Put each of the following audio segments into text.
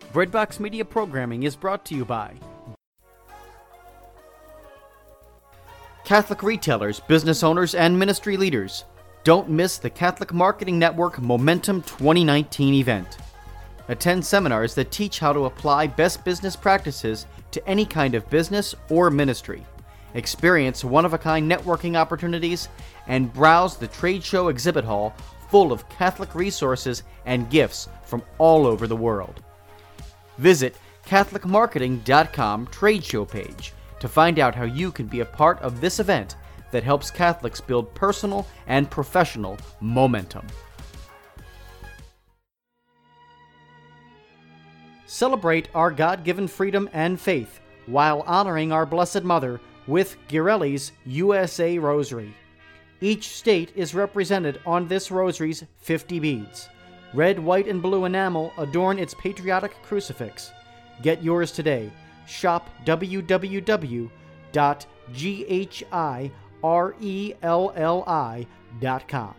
Breadbox Media programming is brought to you by Catholic retailers, business owners, and ministry leaders. Don't miss the Catholic Marketing Network Momentum 2019 event. Attend seminars that teach how to apply best business practices to any kind of business or ministry. Experience one-of-a-kind networking opportunities and browse the trade show exhibit hall full of Catholic resources and gifts from all over the world. Visit CatholicMarketing.com trade show page to find out how you can be a part of this event that helps Catholics build personal and professional momentum. Celebrate our God-given freedom and faith while honoring our Blessed Mother with Ghirelli's USA Rosary. Each state is represented on this rosary's 50 beads. Red, white, and blue enamel adorn its patriotic crucifix. Get yours today. Shop www.GHIRELLI.com.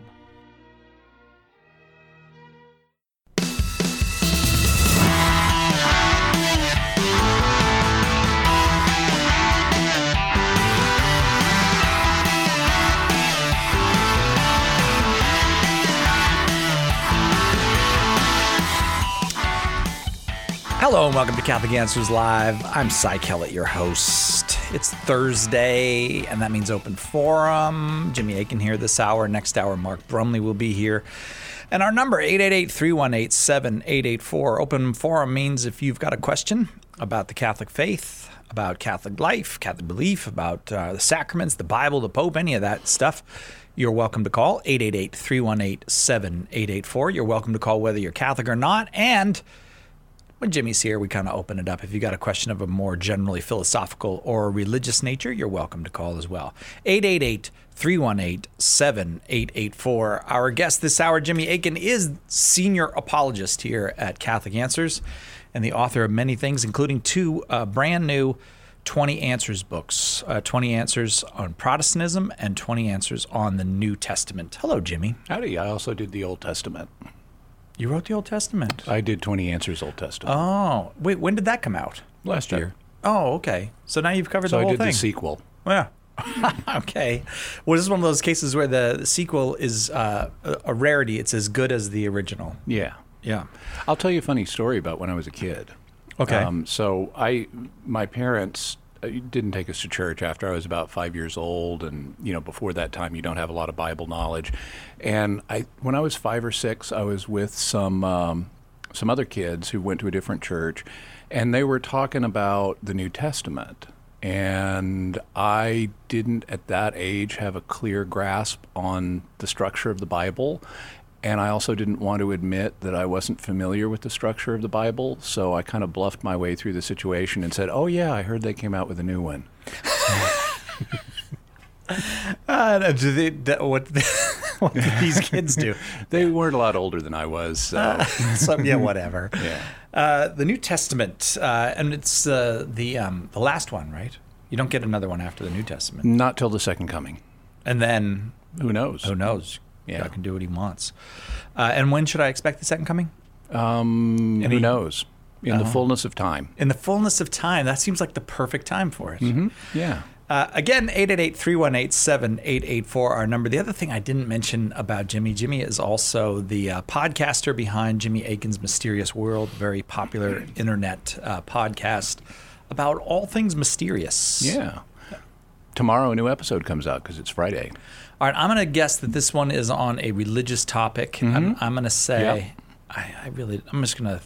Hello and welcome to Catholic Answers Live. I'm Cy Kellett, your host. It's Thursday, and that means open forum. Jimmy Akin here this hour. Next hour, Mark Brumley will be here. And our number, 888-318-7884. Open forum means if you've got a question about the Catholic faith, about Catholic life, Catholic belief, about the sacraments, the Bible, the Pope, any of that stuff, you're welcome to call 888-318-7884. You're welcome to call whether you're Catholic or not. And when Jimmy's here, we kind of open it up. If you got a question of a more generally philosophical or religious nature, you're welcome to call as well. 888-318-7884. Our guest this hour, Jimmy Akin, is senior apologist here at Catholic Answers and the author of many things, including two brand new 20 Answers books, 20 Answers on Protestantism and 20 Answers on the New Testament. Hello, Jimmy. Howdy. I also did the Old Testament. You wrote the Old Testament? I did 20 Answers Old Testament. Oh, wait, when did that come out? Last year. Oh, okay. So now you've covered the whole thing. So I did the sequel. Yeah. Okay. Well, this is one of those cases where the sequel is a rarity. It's as good as the original. Yeah. Yeah. I'll tell you a funny story about when I was a kid. Okay. My parents didn't take us to church after I was about 5 years old, and before that time you don't have a lot of Bible knowledge. And when I was 5 or 6, I was with some other kids who went to a different church, and they were talking about the New Testament. And I didn't at that age have a clear grasp on the structure of the Bible. And I also didn't want to admit that I wasn't familiar with the structure of the Bible, so I kind of bluffed my way through the situation and said, "Oh yeah, I heard they came out with a new one." What did these kids do? They weren't a lot older than I was. So. Yeah, whatever. Yeah. The New Testament, and it's the last one, right? You don't get another one after the New Testament. Not till the Second Coming. And then who knows? Who knows? Yeah. God can do what he wants. And when should I expect the second coming? Who knows? In the fullness of time. In the fullness of time. That seems like the perfect time for it. Mm-hmm. Yeah. Again, 888-318-7884, our number. The other thing I didn't mention about Jimmy is also the podcaster behind Jimmy Akin's Mysterious World, very popular internet podcast about all things mysterious. Yeah. Tomorrow a new episode comes out because it's Friday. All right, I'm going to guess that this one is on a religious topic. Mm-hmm. I'm going to say, yeah. I'm just going to,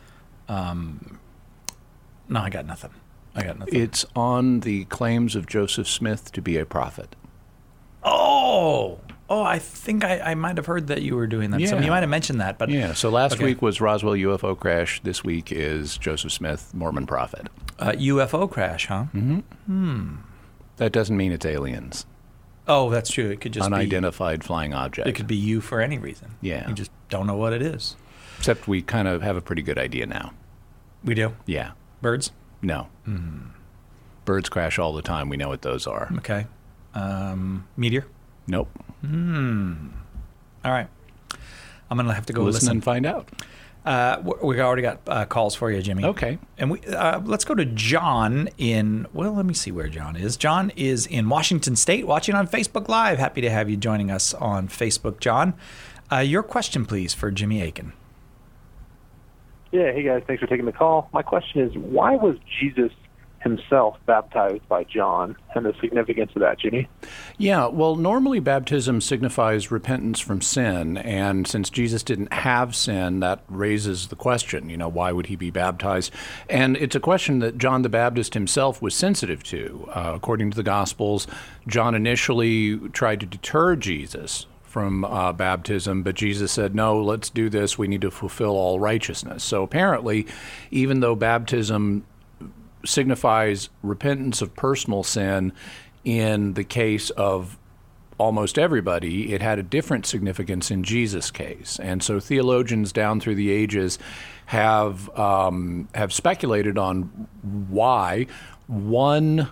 no, I got nothing. It's on the claims of Joseph Smith to be a prophet. Oh, I think I might have heard that you were doing that. Yeah. So you might have mentioned that. But yeah, so last week was Roswell UFO crash. This week is Joseph Smith, Mormon prophet. UFO crash, huh? Mm-hmm. That doesn't mean it's aliens. Oh, that's true. It could just unidentified flying object. It could be you for any reason. Yeah. You just don't know what it is. Except we kind of have a pretty good idea now. We do? Yeah. Birds? No. Mm-hmm. Birds crash all the time. We know what those are. Okay. Meteor? Nope. All right. I'm going to have to go listen and find out. We already got calls for you, Jimmy. Okay. And let's go to John let me see where John is. John is in Washington State, watching on Facebook Live. Happy to have you joining us on Facebook, John. Your question, please, for Jimmy Akin. Yeah, hey guys, thanks for taking the call. My question is, why was Jesus himself baptized by John, and the significance of that, Jimmy? Yeah, well, normally baptism signifies repentance from sin, and since Jesus didn't have sin, that raises the question, why would he be baptized? And it's a question that John the Baptist himself was sensitive to. According to the Gospels, John initially tried to deter Jesus from baptism, but Jesus said, no, let's do this. We need to fulfill all righteousness. So apparently, even though baptism signifies repentance of personal sin in the case of almost everybody, it had a different significance in Jesus' case. And so theologians down through the ages have speculated on why. One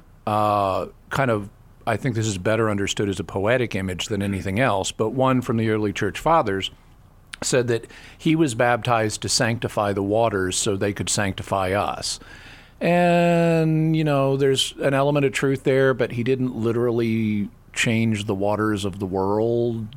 I think this is better understood as a poetic image than anything else, but one from the early church fathers said that he was baptized to sanctify the waters so they could sanctify us. And, there's an element of truth there, but he didn't literally change the waters of the world,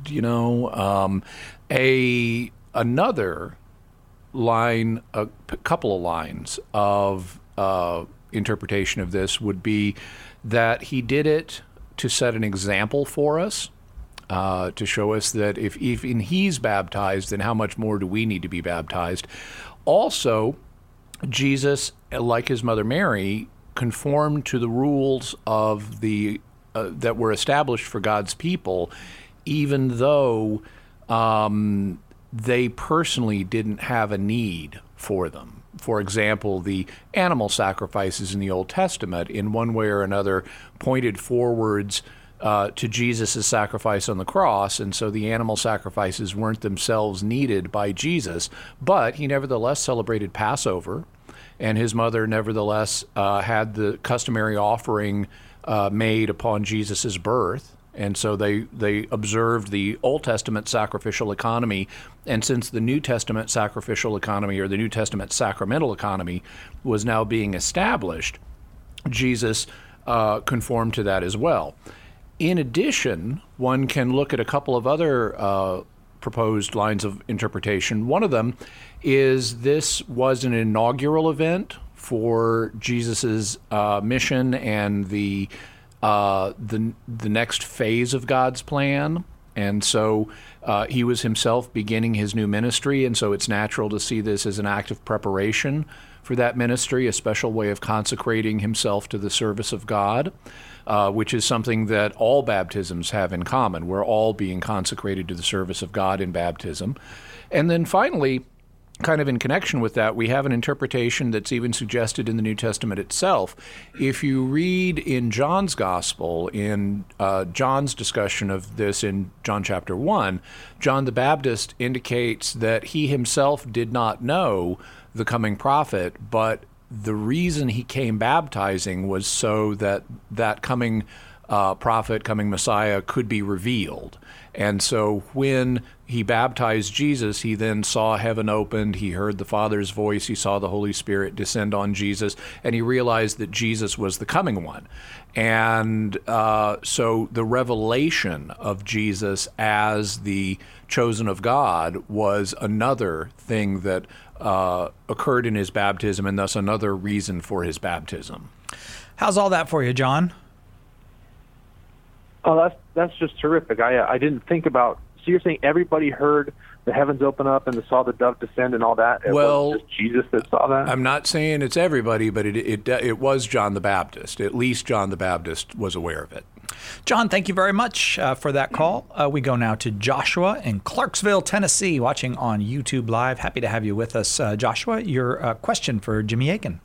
Another line, a couple of lines of interpretation of this would be that he did it to set an example for us, to show us that if even he's baptized, then how much more do we need to be baptized? Also, Jesus, like his mother Mary, conformed to the rules of that were established for God's people, even though they personally didn't have a need for them. For example, the animal sacrifices in the Old Testament, in one way or another, pointed forwards to Jesus' sacrifice on the cross, and so the animal sacrifices weren't themselves needed by Jesus, but he nevertheless celebrated Passover, and his mother nevertheless had the customary offering made upon Jesus' birth. And so they observed the Old Testament sacrificial economy. And since the New Testament sacrificial economy, or the New Testament sacramental economy, was now being established, Jesus conformed to that as well. In addition, one can look at a couple of other proposed lines of interpretation. One of them is this was an inaugural event for Jesus's mission and the next phase of God's plan. And so he was himself beginning his new ministry, and so it's natural to see this as an act of preparation for that ministry, a special way of consecrating himself to the service of God, which is something that all baptisms have in common. We're all being consecrated to the service of God in baptism. And then finally, kind of in connection with that, we have an interpretation that's even suggested in the New Testament itself. If you read in John's Gospel, in John's discussion of this in John chapter 1, John the Baptist indicates that he himself did not know the coming prophet, but the reason he came baptizing was so that that coming prophet, coming Messiah, could be revealed. And so when he baptized Jesus, he then saw heaven opened, he heard the Father's voice, he saw the Holy Spirit descend on Jesus, and he realized that Jesus was the coming one. And so the revelation of Jesus as the chosen of God was another thing that occurred in his baptism, and thus another reason for his baptism. How's all that for you, John? Oh, that's just terrific. I didn't think about. So you're saying everybody heard the heavens open up and saw the dove descend and all that? It wasn't just Jesus that saw that? I'm not saying it's everybody, but it was John the Baptist. At least John the Baptist was aware of it. John, thank you very much for that call. We go now to Joshua in Clarksville, Tennessee, watching on YouTube Live. Happy to have you with us, Joshua. Your question for Jimmy Akin.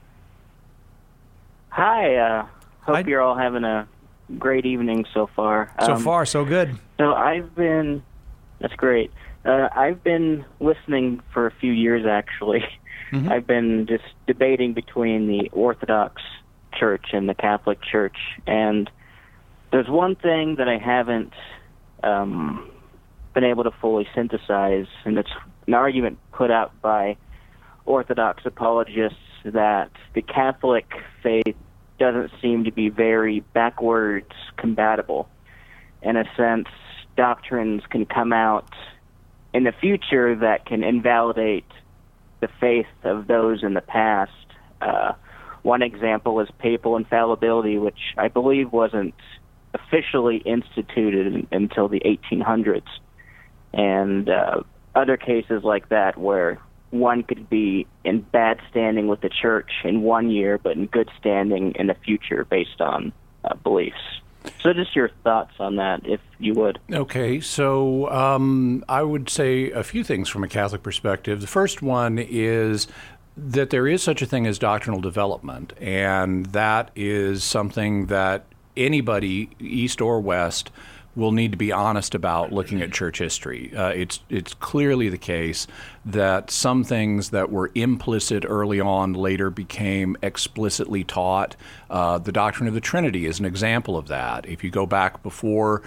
Hi. Hope you're all having a great evening so far. So far, so good. So that's great. I've been listening for a few years, actually. Mm-hmm. I've been just debating between the Orthodox Church and the Catholic Church, and there's one thing that I haven't been able to fully synthesize, and it's an argument put out by Orthodox apologists that the Catholic faith doesn't seem to be very backwards compatible. In a sense, doctrines can come out in the future that can invalidate the faith of those in the past. One example is papal infallibility, which I believe wasn't officially instituted until the 1800s. And other cases like that where one could be in bad standing with the church in one year, but in good standing in the future based on beliefs. So just your thoughts on that, if you would. Okay, so I would say a few things from a Catholic perspective. The first one is that there is such a thing as doctrinal development, and that is something that anybody, East or West, will need to be honest about looking at church history. It's clearly the case that some things that were implicit early on later became explicitly taught. The doctrine of the Trinity is an example of that. If you go back before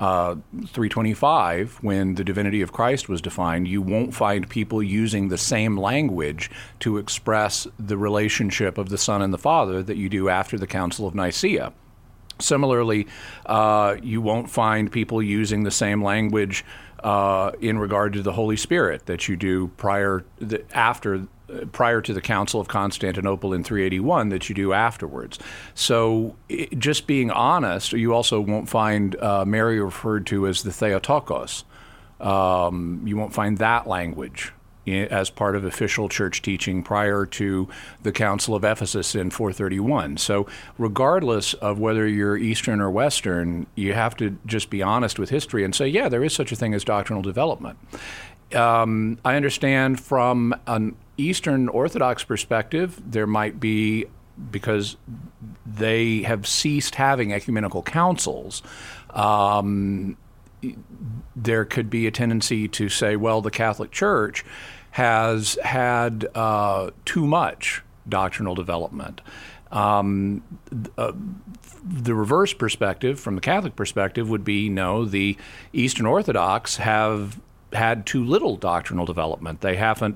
325, when the divinity of Christ was defined, you won't find people using the same language to express the relationship of the Son and the Father that you do after the Council of Nicaea. Similarly, you won't find people using the same language in regard to the Holy Spirit that you do prior to the Council of Constantinople in 381 that you do afterwards. So just being honest, you also won't find Mary referred to as the Theotokos. You won't find that language as part of official church teaching prior to the Council of Ephesus in 431. So regardless of whether you're Eastern or Western, you have to just be honest with history and say, yeah, there is such a thing as doctrinal development. I understand from an Eastern Orthodox perspective, there might be, because they have ceased having ecumenical councils, there could be a tendency to say, well, the Catholic Church has had too much doctrinal development. The reverse perspective, from the Catholic perspective, would be, no, the Eastern Orthodox have had too little doctrinal development. They haven't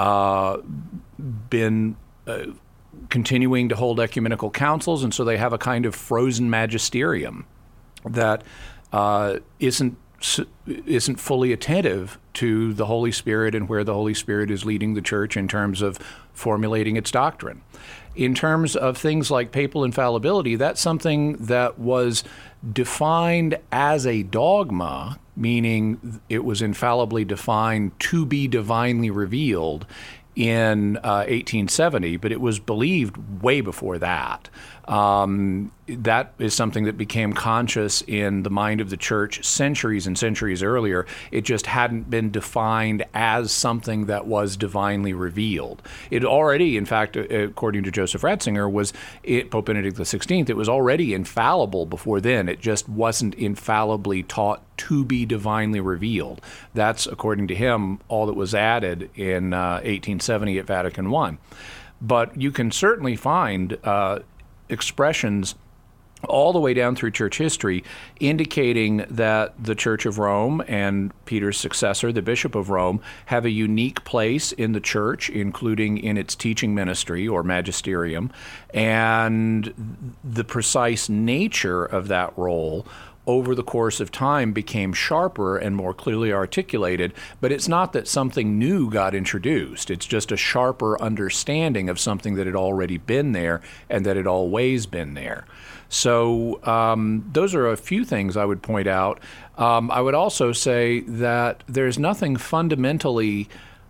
been continuing to hold ecumenical councils, and so they have a kind of frozen magisterium that isn't fully attentive to the Holy Spirit and where the Holy Spirit is leading the church in terms of formulating its doctrine. In terms of things like papal infallibility, that's something that was defined as a dogma, meaning it was infallibly defined to be divinely revealed in 1870, but it was believed way before that. That is something that became conscious in the mind of the church centuries and centuries earlier. It just hadn't been defined as something that was divinely revealed. It already, in fact, according to Joseph Ratzinger, Pope Benedict XVI, it was already infallible before then. It just wasn't infallibly taught to be divinely revealed. That's, according to him, all that was added in 1870 at Vatican I. But you can certainly find expressions all the way down through church history indicating that the Church of Rome and Peter's successor, the Bishop of Rome, have a unique place in the church, including in its teaching ministry or magisterium, and the precise nature of that role over the course of time became sharper and more clearly articulated, but it's not that something new got introduced. It's just a sharper understanding of something that had already been there and that had always been there. So those are a few things I would point out. I would also say that there's nothing fundamental to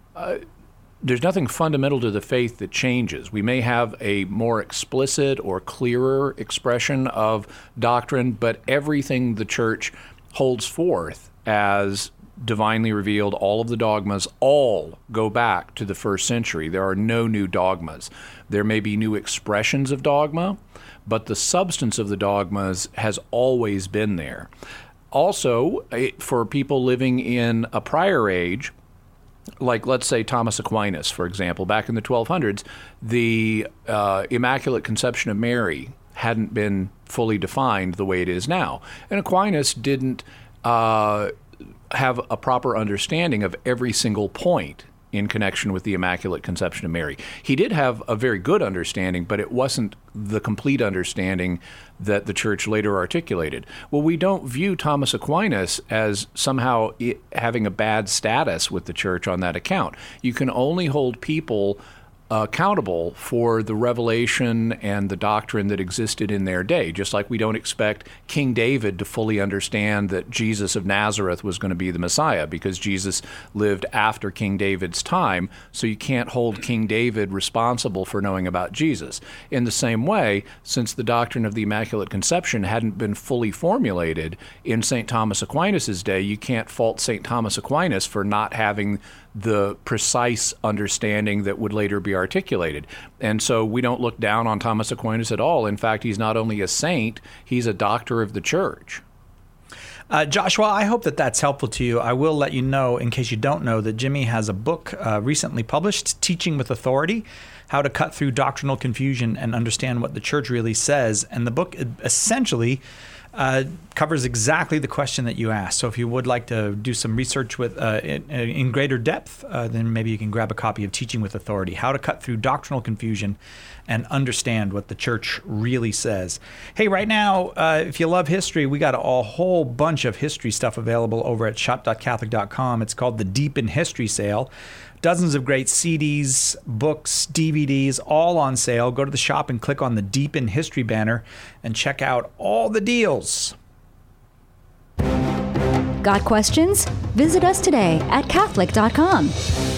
the faith that changes. We may have a more explicit or clearer expression of doctrine, but everything the church holds forth as divinely revealed, all of the dogmas, all go back to the first century. There are no new dogmas. There may be new expressions of dogma, but the substance of the dogmas has always been there. Also, for people living in a prior age, like, let's say, Thomas Aquinas, for example, back in the 1200s, the Immaculate Conception of Mary hadn't been fully defined the way it is now. And Aquinas didn't have a proper understanding of every single point in connection with the Immaculate Conception of Mary. He did have a very good understanding, but it wasn't the complete understanding that the Church later articulated. Well, we don't view Thomas Aquinas as somehow having a bad status with the Church on that account. You can only hold people accountable for the revelation and the doctrine that existed in their day, just like we don't expect King David to fully understand that Jesus of Nazareth was going to be the Messiah, because Jesus lived after King David's time, so you can't hold King David responsible for knowing about Jesus. In the same way, since the doctrine of the Immaculate Conception hadn't been fully formulated in St. Thomas Aquinas' day, you can't fault St. Thomas Aquinas for not having the precise understanding that would later be articulated. And so we don't look down on Thomas Aquinas at all. In fact, he's not only a saint, he's a doctor of the Church. Joshua, I hope that that's helpful to you. I will let you know, in case you don't know, that Jimmy has a book recently published, Teaching with Authority, How to Cut Through Doctrinal Confusion and Understand What the Church Really Says. And the book essentially covers exactly the question that you asked. So if you would like to do some research with in greater depth, then maybe you can grab a copy of Teaching with Authority, How to Cut Through Doctrinal Confusion and Understand What the Church Really Says. Hey, right now, if you love history, we got a whole bunch of history stuff available over at shop.catholic.com. It's called the Deep in History Sale. Dozens of great CDs, books, DVDs, all on sale. Go to the shop and click on the Deep in History banner and check out all the deals. Got questions? Visit us today at Catholic.com.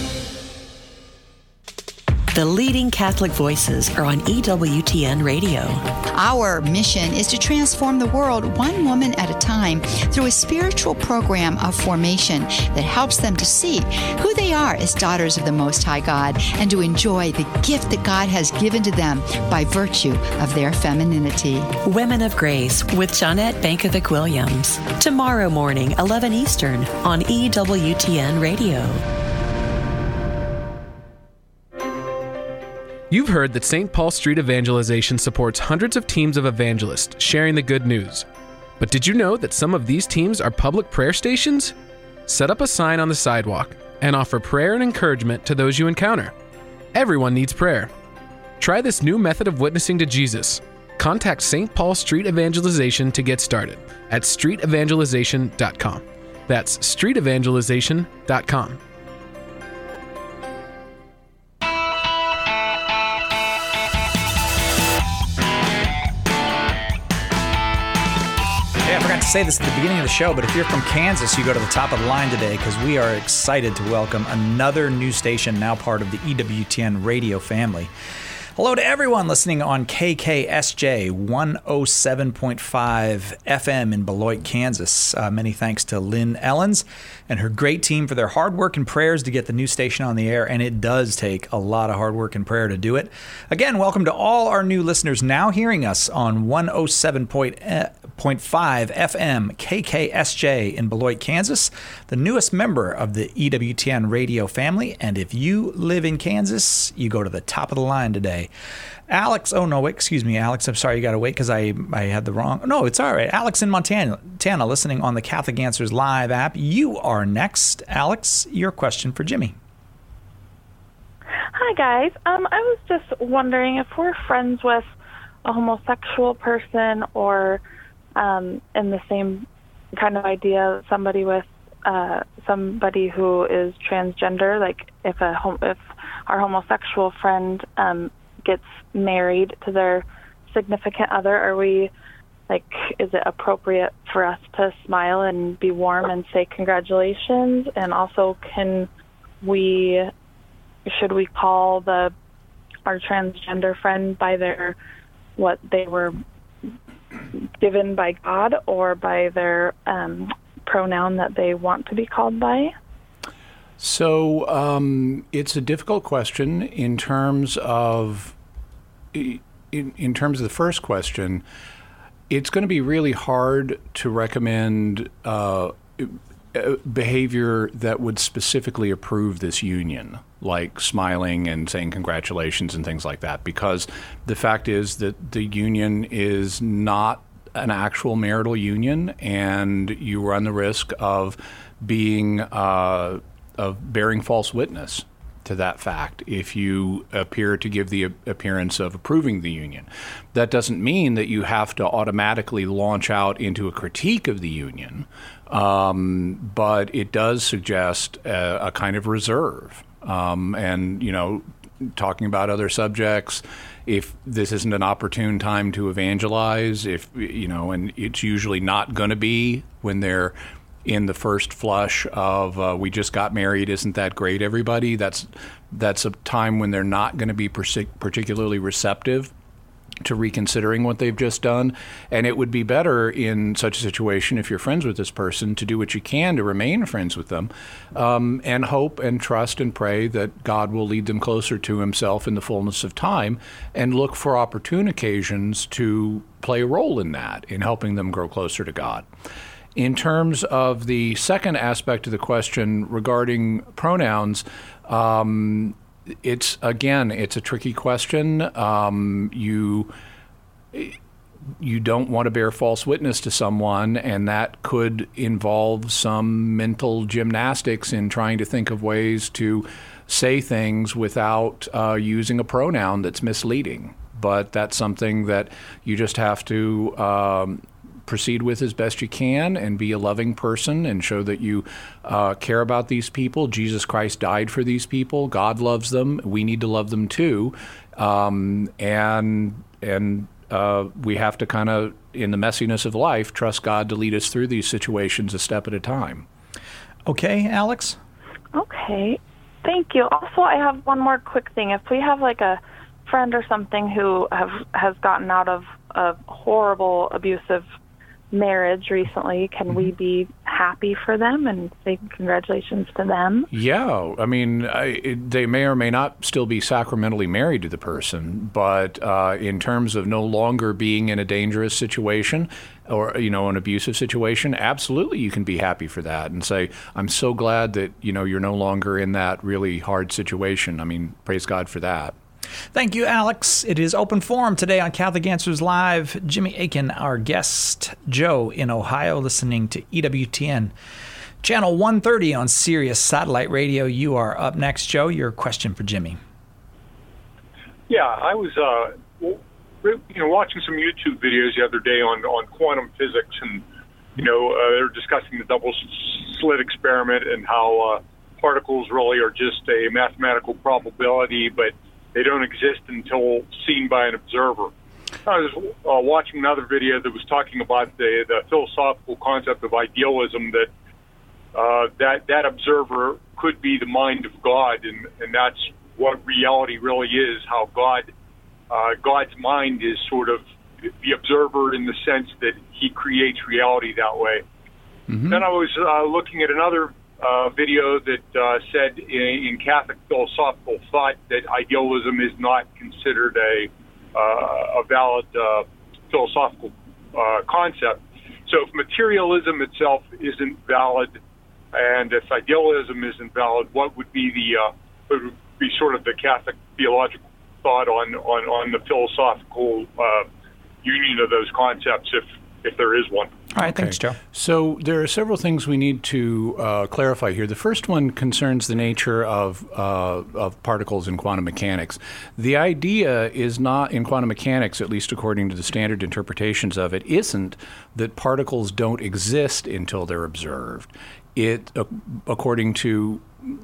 The leading Catholic voices are on EWTN Radio. Our mission is to transform the world one woman at a time through a spiritual program of formation that helps them to see who they are as daughters of the Most High God and to enjoy the gift that God has given to them by virtue of their femininity. Women of Grace with Johnette Bankovic-Williams. Tomorrow morning, 11 Eastern on EWTN Radio. You've heard that St. Paul Street Evangelization supports hundreds of teams of evangelists sharing the good news. But did you know that some of these teams are public prayer stations? Set up a sign on the sidewalk and offer prayer and encouragement to those you encounter. Everyone needs prayer. Try this new method of witnessing to Jesus. Contact St. Paul Street Evangelization to get started at streetevangelization.com. That's streetevangelization.com. I forgot to say this at the beginning of the show, but if you're from Kansas, you go to the top of the line today because we are excited to welcome another new station now part of the EWTN radio family. Hello to everyone listening on KKSJ 107.5 FM in Beloit, Kansas. Many thanks to Lynn Ellens and her great team for their hard work and prayers to get the new station on the air, and it does take a lot of hard work and prayer to do it. Again, welcome to all our new listeners now hearing us on 107.5 FM KKSJ in Beloit, Kansas, the newest member of the EWTN radio family. And if you live in Kansas, you go to the top of the line today. Alex, oh no, excuse me, Alex, I'm sorry, you got to wait because I had the wrong, no, it's all right. Alex in Montana, listening on the Catholic Answers Live app. You are next. Alex, your question for Jimmy. Hi, guys. I was just wondering if we're friends with a homosexual person or in the same kind of idea, somebody with somebody who is transgender, like if our homosexual friend gets married to their significant other, are we, like, is it appropriate for us to smile and be warm and say congratulations? And also, should we call our transgender friend by what they were given by God or by their pronoun that they want to be called by? So it's a difficult question in terms of the first question. It's going to be really hard to recommend behavior that would specifically approve this union, like smiling and saying congratulations and things like that, because the fact is that the union is not an actual marital union, and you run the risk of being of bearing false witness to that fact if you appear to give the appearance of approving the union. That doesn't mean that you have to automatically launch out into a critique of the union, but it does suggest a kind of reserve. And, talking about other subjects, if this isn't an opportune time to evangelize, and it's usually not going to be when they're in the first flush of we just got married, isn't that great, everybody? That's a time when they're not going to be particularly receptive to reconsidering what they've just done. And it would be better in such a situation, if you're friends with this person, to do what you can to remain friends with them, and hope and trust and pray that God will lead them closer to himself in the fullness of time, and look for opportune occasions to play a role in that, in helping them grow closer to God. In terms of the second aspect of the question regarding pronouns, it's a tricky question. You don't want to bear false witness to someone, and that could involve some mental gymnastics in trying to think of ways to say things without using a pronoun that's misleading. But that's something that you just have to proceed with as best you can, and be a loving person and show that you care about these people. Jesus Christ died for these people. God loves them. We need to love them too. And we have to kind of, in the messiness of life, trust God to lead us through these situations a step at a time. Okay, Alex? Okay. Thank you. Also, I have one more quick thing. If we have like a friend or something who has gotten out of a horrible, abusive marriage recently, can we be happy for them and say congratulations to them? Yeah, I mean, they may or may not still be sacramentally married to the person, but in terms of no longer being in a dangerous situation or, an abusive situation, absolutely you can be happy for that and say, I'm so glad that, you're no longer in that really hard situation. I mean, praise God for that. Thank you, Alex. It is Open Forum today on Catholic Answers Live. Jimmy Akin, our guest. Joe in Ohio, listening to EWTN. Channel 130 on Sirius Satellite Radio. You are up next, Joe. Your question for Jimmy. Yeah, I was watching some YouTube videos the other day on quantum physics, and they're discussing the double slit experiment and how particles really are just a mathematical probability, but they don't exist until seen by an observer. I was watching another video that was talking about the philosophical concept of idealism, that observer could be the mind of God, and that's what reality really is, how God's mind is sort of the observer in the sense that he creates reality that way. Mm-hmm. Then I was looking at another video that said in Catholic philosophical thought that idealism is not considered a valid philosophical concept. So if materialism itself isn't valid, and if idealism isn't valid, what would be sort of the Catholic theological thought on the philosophical union of those concepts, if there is one? All right, thanks, Joe. So there are several things we need to clarify here. The first one concerns the nature of particles in quantum mechanics. The idea is not, in quantum mechanics, at least according to the standard interpretations of it, isn't that particles don't exist until they're observed. It, according to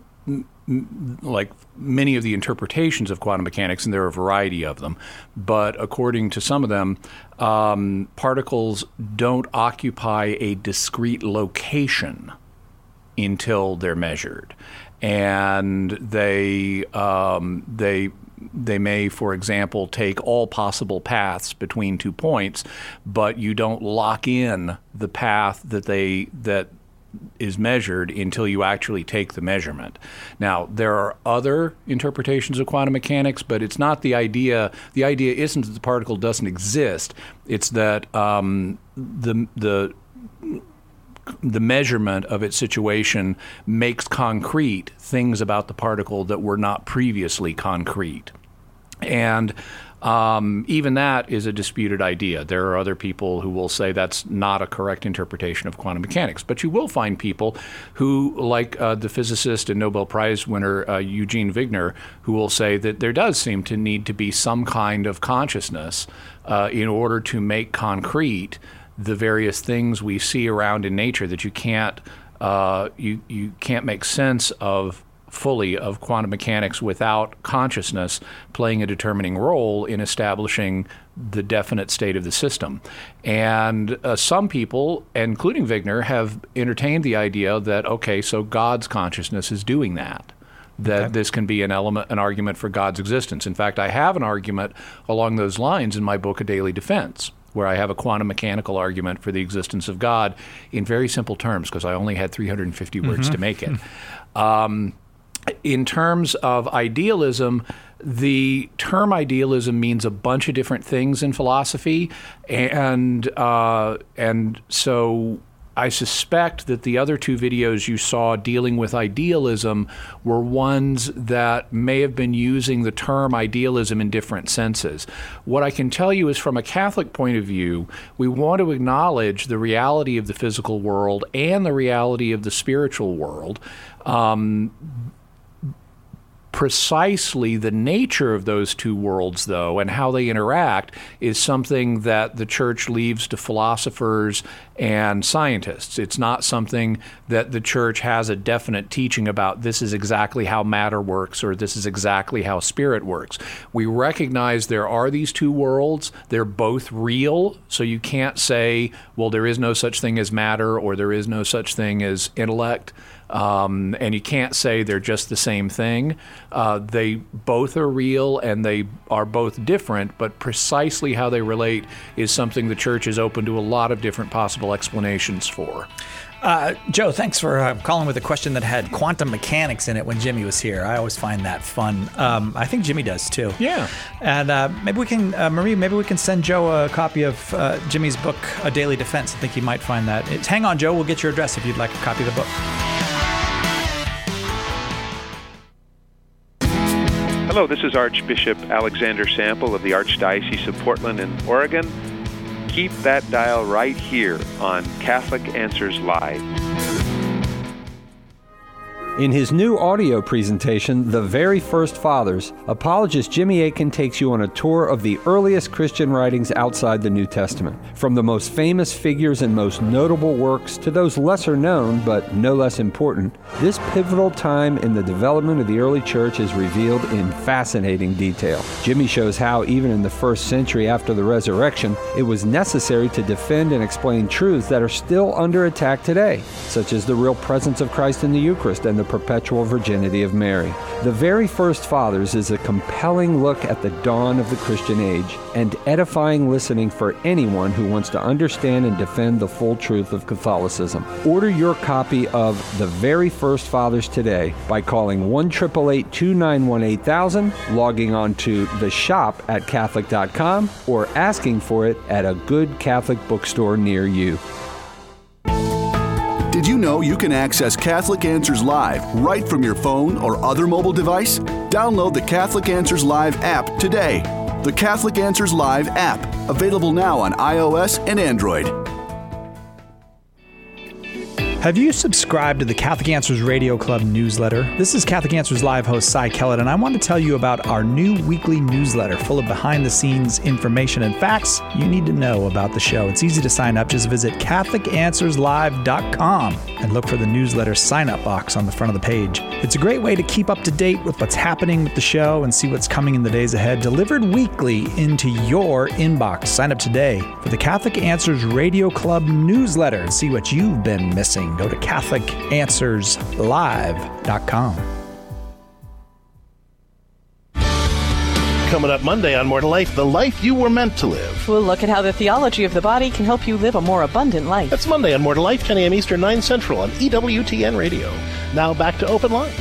like many of the interpretations of quantum mechanics, and there are a variety of them, but according to some of them, particles don't occupy a discrete location until they're measured. And they may, for example, take all possible paths between 2 points, but you don't lock in the path that is measured until you actually take the measurement. Now, there are other interpretations of quantum mechanics, but it's not the idea. The idea isn't that the particle doesn't exist. It's that the measurement of its situation makes concrete things about the particle that were not previously concrete. And even that is a disputed idea. There are other people who will say that's not a correct interpretation of quantum mechanics. But you will find people who, like the physicist and Nobel Prize winner Eugene Wigner, who will say that there does seem to need to be some kind of consciousness in order to make concrete the various things we see around in nature, that you can't make sense of fully of quantum mechanics without consciousness playing a determining role in establishing the definite state of the system. And some people, including Wigner, have entertained the idea that, okay, so God's consciousness is doing that. That this can be an argument for God's existence. In fact, I have an argument along those lines in my book, A Daily Defense, where I have a quantum mechanical argument for the existence of God in very simple terms, because I only had 350 words to make it. In terms of idealism, the term idealism means a bunch of different things in philosophy, and so I suspect that the other two videos you saw dealing with idealism were ones that may have been using the term idealism in different senses. What I can tell you is, from a Catholic point of view, we want to acknowledge the reality of the physical world and the reality of the spiritual world. Precisely the nature of those two worlds, though, and how they interact is something that the Church leaves to philosophers and scientists. It's not something that the Church has a definite teaching about. This is exactly how matter works, or this is exactly how spirit works. We recognize there are these two worlds. They're both real, so you can't say, well, there is no such thing as matter, or there is no such thing as intellect. And you can't say they're just the same thing. They both are real and they are both different, but precisely how they relate is something the Church is open to a lot of different possible explanations for. Joe, thanks for calling with a question that had quantum mechanics in it when Jimmy was here. I always find that fun. I think Jimmy does too. Yeah. And maybe we can, Marie, maybe we can send Joe a copy of Jimmy's book, A Daily Defense. I think he might find that. Hang on, Joe. We'll get your address if you'd like a copy of the book. Hello, this is Archbishop Alexander Sample of the Archdiocese of Portland in Oregon. Keep that dial right here on Catholic Answers Live. In his new audio presentation, The Very First Fathers, apologist Jimmy Akin takes you on a tour of the earliest Christian writings outside the New Testament. From the most famous figures and most notable works to those lesser known but no less important, this pivotal time in the development of the early church is revealed in fascinating detail. Jimmy shows how, even in the first century after the resurrection, it was necessary to defend and explain truths that are still under attack today, such as the real presence of Christ in the Eucharist and the perpetual virginity of Mary. The Very First Fathers is a compelling look at the dawn of the Christian age and edifying listening for anyone who wants to understand and defend the full truth of Catholicism. Order your copy of The Very First Fathers today by calling 1-888-291-8000, logging on to the shop at Catholic.com, or asking for it at a good Catholic bookstore near you. Did you know you can access Catholic Answers Live right from your phone or other mobile device? Download the Catholic Answers Live app today. The Catholic Answers Live app, available now on iOS and Android. Have you subscribed to the Catholic Answers Radio Club newsletter? This is Catholic Answers Live host Cy Kellett, and I want to tell you about our new weekly newsletter full of behind-the-scenes information and facts you need to know about the show. It's easy to sign up. Just visit CatholicAnswersLive.com and look for the newsletter sign-up box on the front of the page. It's a great way to keep up to date with what's happening with the show and see what's coming in the days ahead, delivered weekly into your inbox. Sign up today for the Catholic Answers Radio Club newsletter and see what you've been missing. Go to CatholicAnswersLive.com. Coming up Monday on More to Life, the life you were meant to live. We'll look at how the theology of the body can help you live a more abundant life. That's Monday on More to Life, 10 a.m. Eastern, 9 Central on EWTN Radio. Now back to Open Line.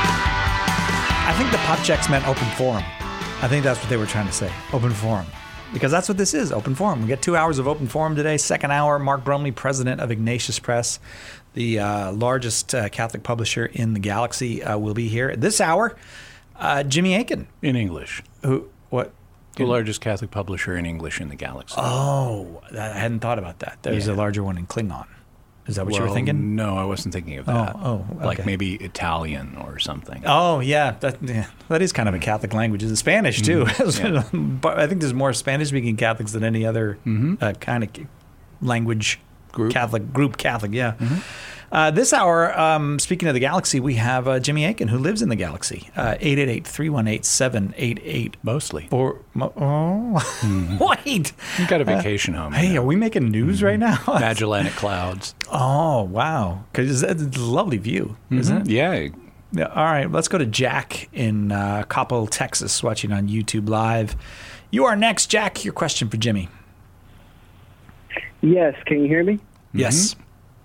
I think the pop checks meant open forum. I think that's what they were trying to say. Open forum. because that's what this is, open forum. We get 2 hours of open forum today. Second hour, Mark Bromley, president of Ignatius Press, the largest Catholic publisher in the galaxy, will be here. This hour, Jimmy Akin. In English. What? The largest Catholic publisher in English in the galaxy. Oh, I hadn't thought about that. There's a larger one in Klingon. Is that what you were thinking? No, I wasn't thinking of that. Okay. Like maybe Italian or something. Oh, yeah. That is kind of a Catholic language. It's Spanish, too. But I think there's more Spanish-speaking Catholics than any other kind of language group. Catholic, yeah. This hour, speaking of the galaxy, we have Jimmy Akin, who lives in the galaxy. 888-318-788. Mostly. Wait. You got a vacation home. Hey, are we making news right now? Magellanic Clouds. Oh, wow. Because it's a lovely view, isn't it? Yeah. All right, let's go to Jack in Coppell, Texas, watching on YouTube Live. You are next, Jack. Your question for Jimmy. Yes, can you hear me? Yes.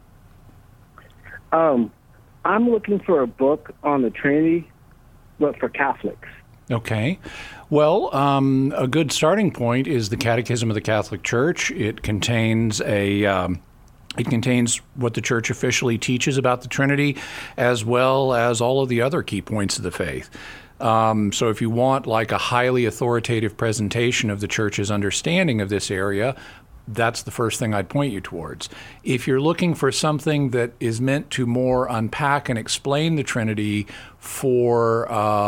I'm looking for a book on the Trinity, but for Catholics. Okay. Well, a good starting point is the Catechism of the Catholic Church. It contains what the Church officially teaches about the Trinity, as well as all of the other key points of the faith. So if you want like a highly authoritative presentation of the Church's understanding of this area, that's the first thing I'd point you towards. If you're looking for something that is meant to more unpack and explain the Trinity for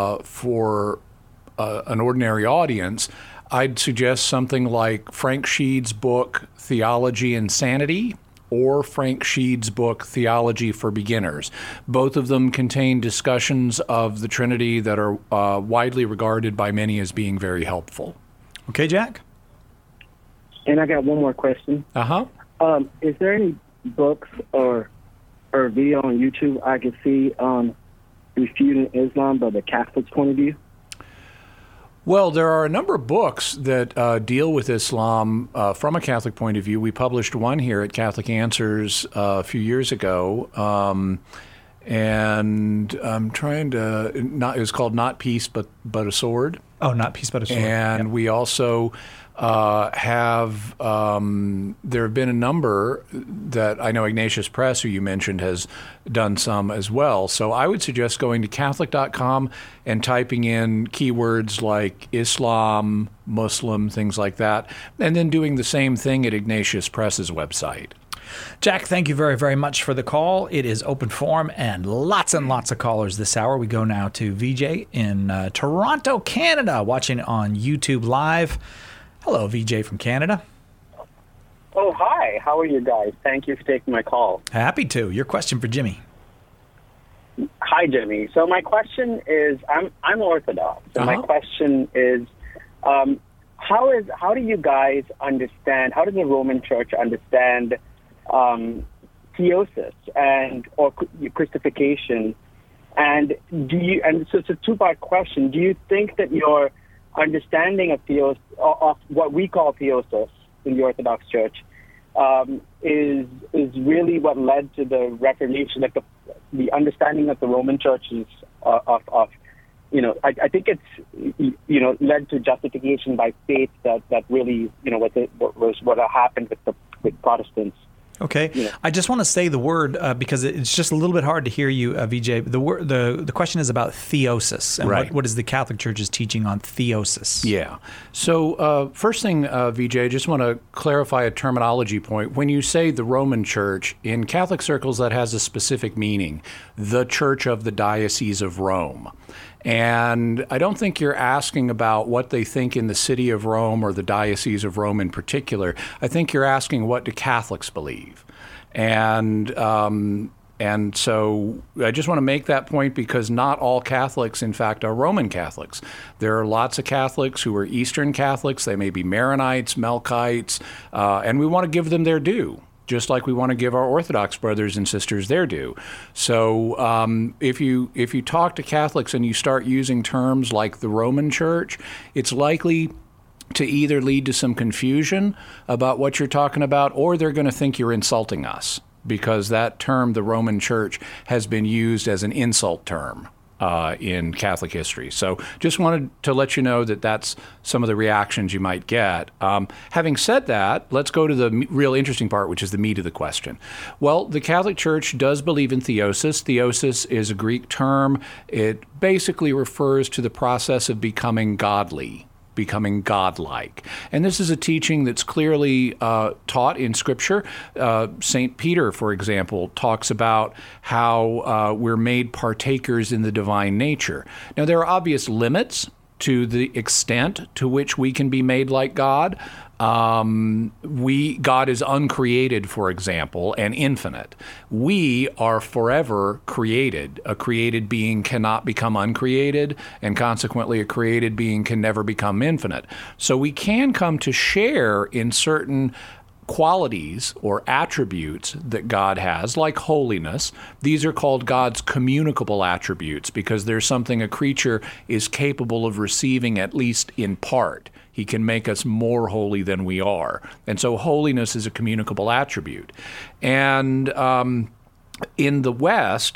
an ordinary audience, I'd suggest something like Frank Sheed's book, Theology and Sanity, or Frank Sheed's book, Theology for Beginners. Both of them contain discussions of the Trinity that are widely regarded by many as being very helpful. Okay, Jack? And I got one more question. Is there any books or video on YouTube I could see on refuting Islam by the Catholic's point of view? Well, there are a number of books that deal with Islam from a Catholic point of view. We published one here at Catholic Answers a few years ago, and I'm trying to it was called Not Peace but a Sword. Oh, Not Peace but a Sword. And we also there have been a number that I know Ignatius Press, who you mentioned, has done some as well. So I would suggest going to Catholic.com and typing in keywords like Islam, Muslim, things like that, and then doing the same thing at Ignatius Press's website. Jack, thank you very, very much for the call. It is open forum and lots of callers this hour. We go now to VJ in Toronto, Canada, watching on YouTube Live. Hello, VJ from Canada. Oh, hi. How are you guys? Thank you for taking my call. Happy to. Your question for Jimmy. Hi, Jimmy. So my question is, I'm Orthodox. So my question is, how do you guys understand, how does the Roman Church understand theosis or Christification? And so it's a two-part question. Do you think that your understanding of what we call theosis in the Orthodox Church is really what led to the Reformation, like the understanding of the Roman Church is I think it's led to justification by faith that really was what happened with Protestants. Okay. Yeah. I just want to say the word because it's just a little bit hard to hear you, VJ. The question is about theosis. And right. What is the Catholic Church's teaching on theosis? Yeah. So first thing, VJ, I just want to clarify a terminology point. When you say the Roman Church, in Catholic circles that has a specific meaning, the Church of the Diocese of Rome. And I don't think you're asking about what they think in the city of Rome or the Diocese of Rome in particular. I think you're asking, what do Catholics believe? And so I just want to make that point because not all Catholics, in fact, are Roman Catholics. There are lots of Catholics who are Eastern Catholics. They may be Maronites, Melkites, and we want to give them their due, just like we want to give our Orthodox brothers and sisters their due. So if you talk to Catholics and you start using terms like the Roman Church, it's likely to either lead to some confusion about what you're talking about, or they're going to think you're insulting us, because that term, the Roman Church, has been used as an insult term in Catholic history. So just wanted to let you know that that's some of the reactions you might get. Having said that, let's go to the real interesting part, which is the meat of the question. Well, the Catholic Church does believe in theosis. Theosis is a Greek term. It basically refers to the process of becoming godly, becoming godlike. And this is a teaching that's clearly taught in Scripture. St. Peter, for example, talks about how we're made partakers in the divine nature. Now, there are obvious limits to the extent to which we can be made like God. God is uncreated, for example, and infinite. We are forever created. A created being cannot become uncreated, and consequently a created being can never become infinite. So we can come to share in certain qualities or attributes that God has, like holiness. These are called God's communicable attributes because there's something a creature is capable of receiving, at least in part. He can make us more holy than we are. And so holiness is a communicable attribute. And in the West,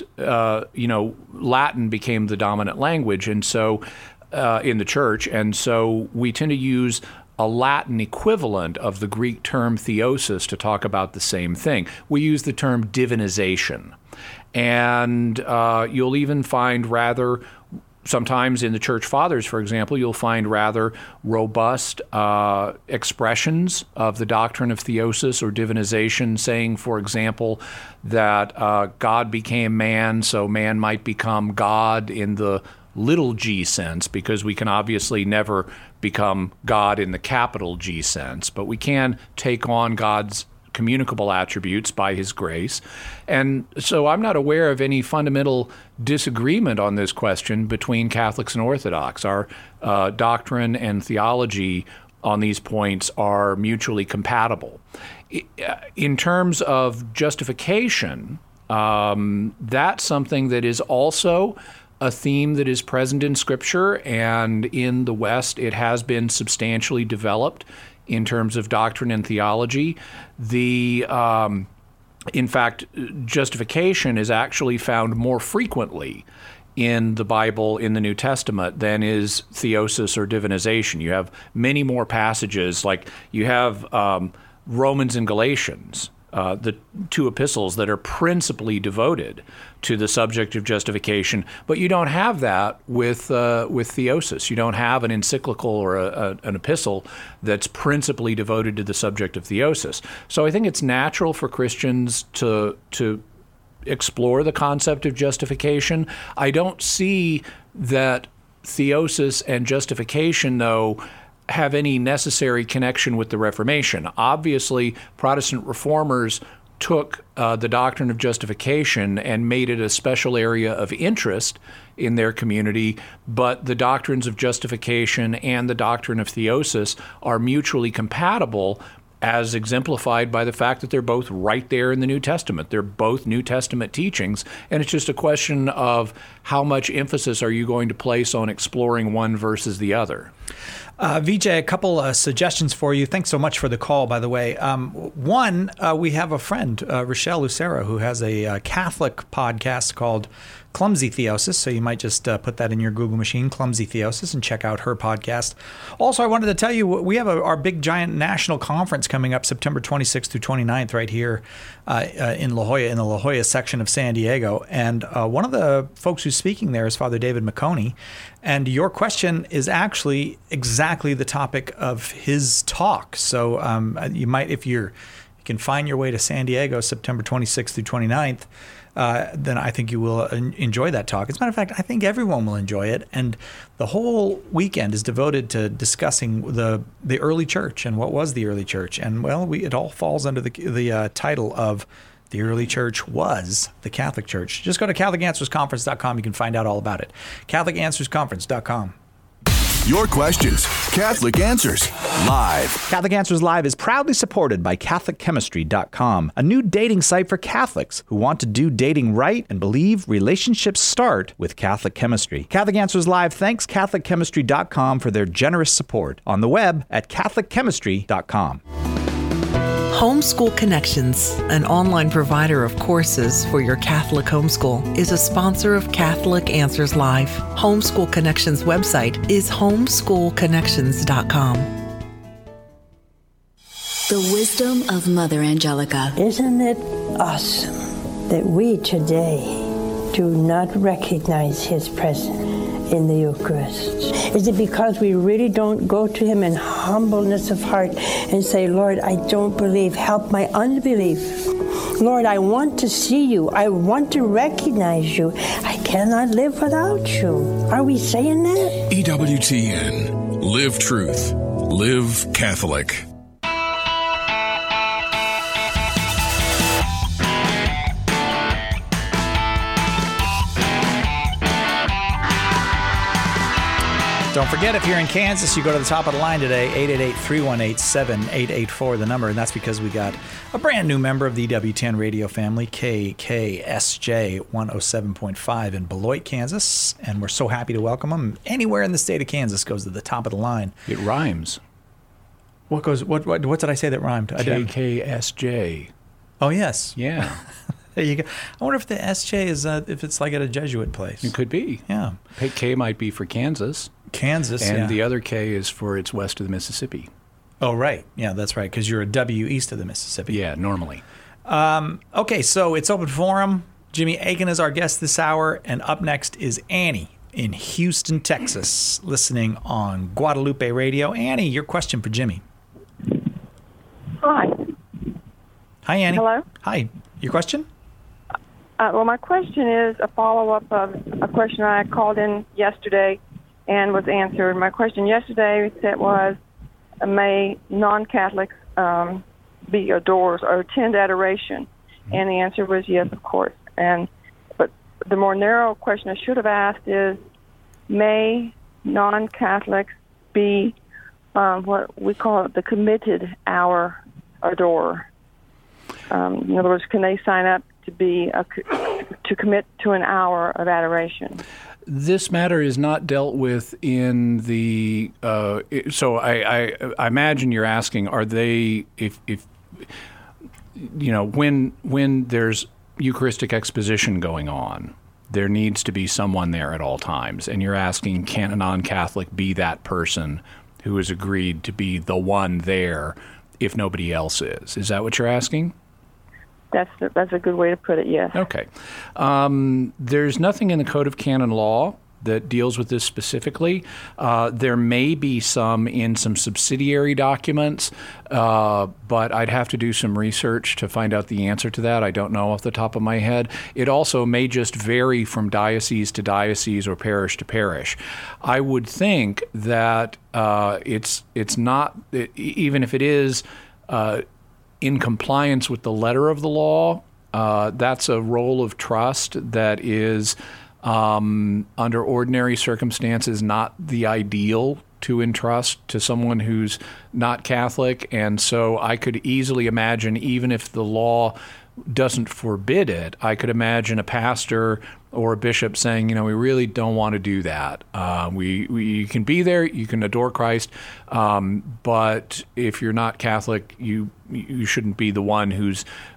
Latin became the dominant language, and so in the church, and so we tend to use a Latin equivalent of the Greek term theosis to talk about the same thing. We use the term divinization. And you'll even find sometimes in the Church Fathers, for example, you'll find rather robust expressions of the doctrine of theosis or divinization, saying, for example, that God became man, so man might become God in the little g sense, because we can obviously never become God in the capital G sense, but we can take on God's communicable attributes by his grace. And so I'm not aware of any fundamental disagreement on this question between Catholics and Orthodox. Our doctrine and theology on these points are mutually compatible. In terms of justification, that's something that is also a theme that is present in Scripture, and in the West it has been substantially developed in terms of doctrine and theology. In fact, justification is actually found more frequently in the Bible, in the New Testament, than is theosis or divinization. You have many more passages, like you have Romans and Galatians, the two epistles that are principally devoted to the subject of justification, but you don't have that with theosis. You don't have an encyclical or an epistle that's principally devoted to the subject of theosis. So I think it's natural for Christians to explore the concept of justification. I don't see that theosis and justification, though, have any necessary connection with the Reformation. Obviously, Protestant reformers took the doctrine of justification and made it a special area of interest in their community, but the doctrines of justification and the doctrine of theosis are mutually compatible, as exemplified by the fact that they're both right there in the New Testament. They're both New Testament teachings, and it's just a question of how much emphasis are you going to place on exploring one versus the other. Vijay, a couple suggestions for you. Thanks so much for the call, by the way. One, we have a friend, Rochelle Lucero, who has a Catholic podcast called Clumsy Theosis, so you might just put that in your Google machine, Clumsy Theosis, and check out her podcast. Also, I wanted to tell you, we have our big, giant national conference coming up September 26th through 29th right here in La Jolla, in the La Jolla section of San Diego. And one of the folks who's speaking there is Father David McConey. And your question is actually exactly the topic of his talk. So you might, if you can find your way to San Diego September 26th through 29th, then I think you will enjoy that talk. As a matter of fact, I think everyone will enjoy it. And the whole weekend is devoted to discussing the early church and what was the early church. And, well, it all falls under the title of The Early Church Was the Catholic Church. Just go to CatholicAnswersConference.com. You can find out all about it. CatholicAnswersConference.com. Your questions, Catholic Answers Live. Catholic Answers Live is proudly supported by CatholicChemistry.com, a new dating site for Catholics who want to do dating right and believe relationships start with Catholic chemistry. Catholic Answers Live thanks CatholicChemistry.com for their generous support on the web at CatholicChemistry.com. Homeschool Connections, an online provider of courses for your Catholic homeschool, is a sponsor of Catholic Answers Live. Homeschool Connections website is homeschoolconnections.com. The wisdom of Mother Angelica. Isn't it awesome that we today do not recognize his presence in the Eucharist? Is it because we really don't go to him in humbleness of heart and say, Lord, I don't believe, help my unbelief. Lord, I want to see you. I want to recognize you. I cannot live without you. Are we saying that? EWTN. Live truth. Live Catholic. Don't forget, if you're in Kansas, you go to the top of the line today, 888-318-7884, the number, and that's because we got a brand new member of the EWTN radio family, KKSJ 107.5 in Beloit, Kansas, and we're so happy to welcome them. Anywhere in the state of Kansas goes to the top of the line. It rhymes. What did I say that rhymed? KKSJ. Oh, yes. Yeah. There you go. I wonder if the SJ is, if it's like at a Jesuit place. It could be. Yeah. K might be for Kansas. And the other K is for it's west of the Mississippi. Oh, right. Yeah, that's right, because you're a W east of the Mississippi. Yeah, normally. Okay, so it's open forum. Jimmy Akin is our guest this hour, and up next is Annie in Houston, Texas, listening on Guadalupe Radio. Annie, your question for Jimmy. Hi. Hi, Annie. Hello? Hi. Your question? Well, my question is a follow-up of a question I called in yesterday and was answered. My question yesterday was, may non-Catholics be adorers or attend adoration? And the answer was yes, of course. But the more narrow question I should have asked is, may non-Catholics be what we call the committed hour adorer? In other words, can they sign up to be to commit to an hour of adoration? This matter is not dealt with in the. So I imagine you're asking: are they if when there's Eucharistic exposition going on, there needs to be someone there at all times, and you're asking, can a non-Catholic be that person who has agreed to be the one there if nobody else is? Is that what you're asking? That's a good way to put it, yes. Okay. There's nothing in the Code of Canon Law that deals with this specifically. There may be some in some subsidiary documents, but I'd have to do some research to find out the answer to that. I don't know off the top of my head. It also may just vary from diocese to diocese or parish to parish. I would think that it's not, even if it is in compliance with the letter of the law, that's a role of trust that is, under ordinary circumstances, not the ideal to entrust to someone who's not Catholic. And so I could easily imagine, even if the law doesn't forbid it, I could imagine a pastor or a bishop saying, we really don't want to do that. You can be there, you can adore Christ, but if you're not Catholic, you shouldn't be the one who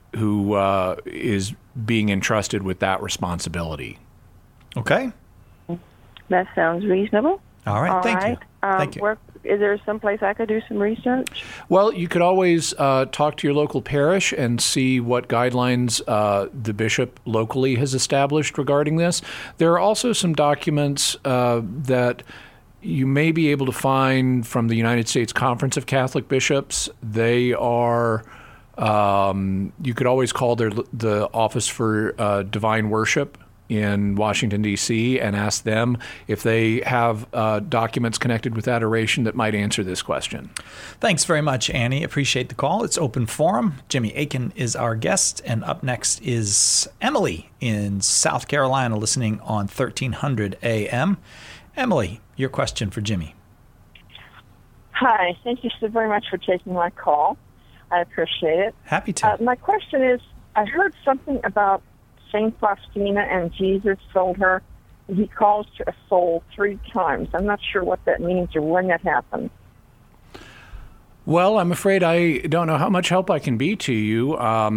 is being entrusted with that responsibility. Okay. That sounds reasonable. All right. Thank you. Thank you. Is there some place I could do some research? Well, you could always talk to your local parish and see what guidelines the bishop locally has established regarding this. There are also some documents that you may be able to find from the United States Conference of Catholic Bishops. They are, you could always call the Office for Divine Worship in Washington, D.C., and ask them if they have documents connected with adoration that might answer this question. Thanks very much, Annie. Appreciate the call. It's open forum. Jimmy Akin is our guest, and up next is Emily in South Carolina, listening on 1300 AM. Emily, your question for Jimmy. Hi. Thank you so very much for taking my call. I appreciate it. Happy to. My question is, I heard something about St. Faustina and Jesus told her he calls to a soul 3 times. I'm not sure what that means or when that happened. Well, I'm afraid I don't know how much help I can be to you.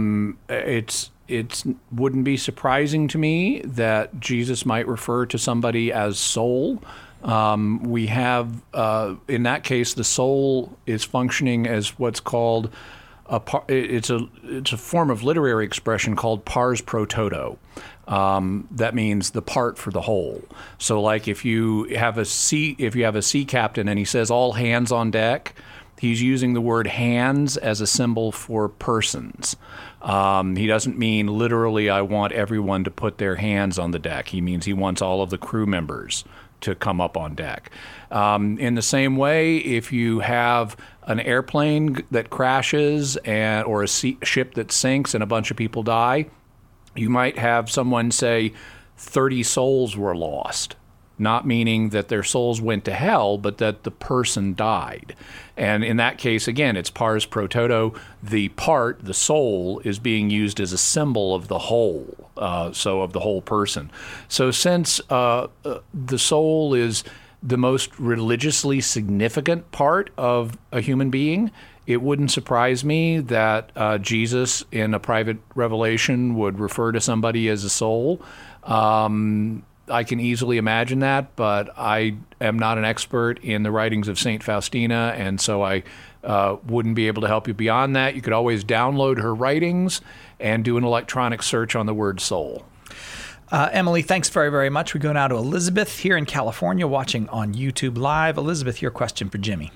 It wouldn't be surprising to me that Jesus might refer to somebody as soul. We have, in that case, the soul is functioning as what's called it's a form of literary expression called pars pro toto. That means the part for the whole. So, like if you have a sea captain and he says all hands on deck, he's using the word hands as a symbol for persons. He doesn't mean literally, I want everyone to put their hands on the deck. He means he wants all of the crew members to come up on deck. In the same way, if you have an airplane that crashes or a ship that sinks and a bunch of people die, you might have someone say 30 souls were lost. Not meaning that their souls went to hell, but that the person died. And in that case, again, it's pars pro toto. The part, the soul, is being used as a symbol of the whole, so of the whole person. So since the soul is the most religiously significant part of a human being, it wouldn't surprise me that Jesus, in a private revelation, would refer to somebody as a soul. I can easily imagine that, but I am not an expert in the writings of St. Faustina, and so I wouldn't be able to help you beyond that. You could always download her writings and do an electronic search on the word soul. Emily, thanks very, very much. We go now to Elizabeth here in California watching on YouTube Live. Elizabeth, your question for Jimmy.